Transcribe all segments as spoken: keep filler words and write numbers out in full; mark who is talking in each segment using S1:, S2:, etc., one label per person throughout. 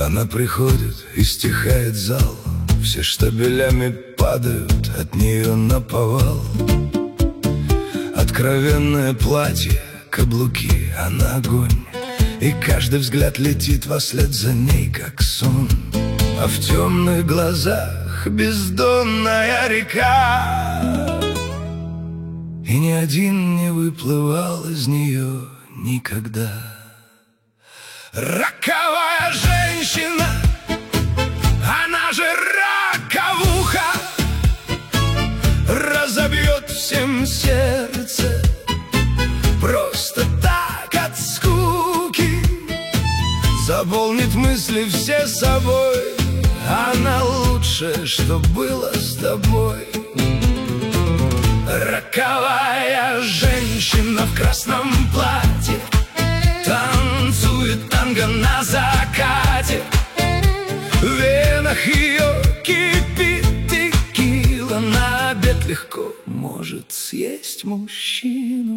S1: Она приходит и стихает зал, все штабелями падают от нее наповал. Откровенное платье, каблуки, она огонь, и каждый взгляд летит вслед за ней, как сон. А в темных глазах бездонная река, и ни один не выплывал из нее никогда. Роковая женщина, она же раковуха, разобьет всем сердце просто так от скуки, заполнит мысли все собой. Она лучшее, что было с тобой. Роковая женщина в красном платье танцует танго на закате. В венах ее кипит текила, на обед легко может съесть мужчину.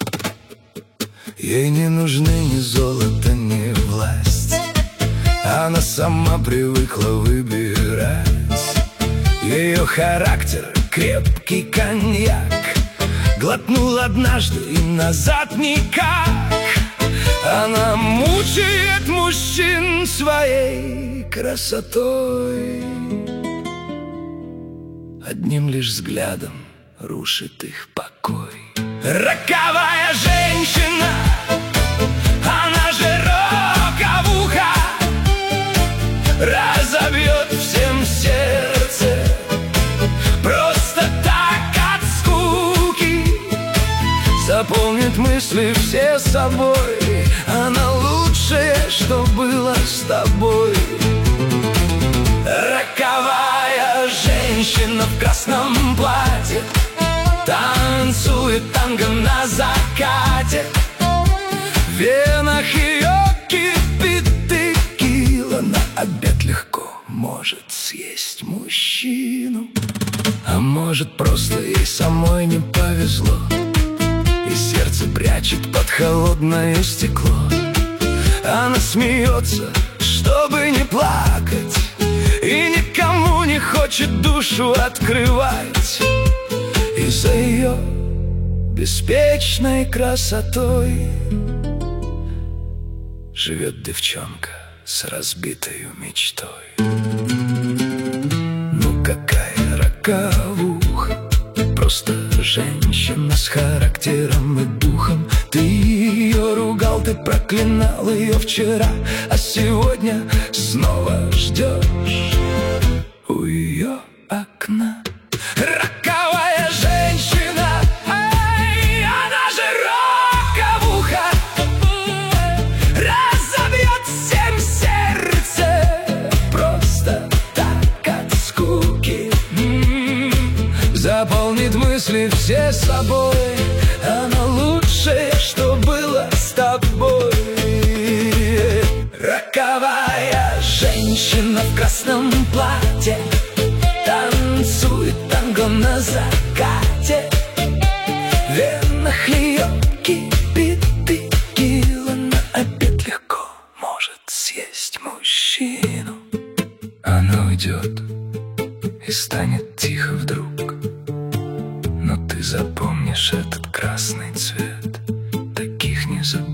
S1: Ей не нужны ни золото, ни власть, она сама привыкла выбирать. Ее характер — крепкий коньяк, глотнул однажды и назад никак. Она мучает мужчин своей красотой, одним лишь взглядом рушит их покой. Роковая женщина, она же роковуха, разобьет всем сердце просто так от скуки, заполнит мысли все собой. Она лучшее, что было с тобой. Роковая женщина в красном платье танцует танго на закате. В венах ее кипит текила, на обед легко может съесть мужчину. А может, просто ей самой не повезло, и сердце прячет под холодное стекло. Она смеется, чтобы не плакать, и никому не хочет душу открывать. И за ее беспечной красотой живет девчонка с разбитой мечтой. Ну какая роковуха, просто женщина с характером и духом. Ты ее ругал, ты проклинал ее вчера, а сегодня снова ждешь у ее окна. Роковая женщина, ай, она же роковуха, разобьет всем сердце просто так от скуки, м-м-м, заполнит мысли все собой. Она лучшее, что было с тобой. Роковая женщина в красном платье танцует танго на закате. В венах ее кипит текила, на обед легко может съесть мужчину. Она уйдет и станет тихо вдруг, но ты запомнишь этот красный цвет, таких не забудешь.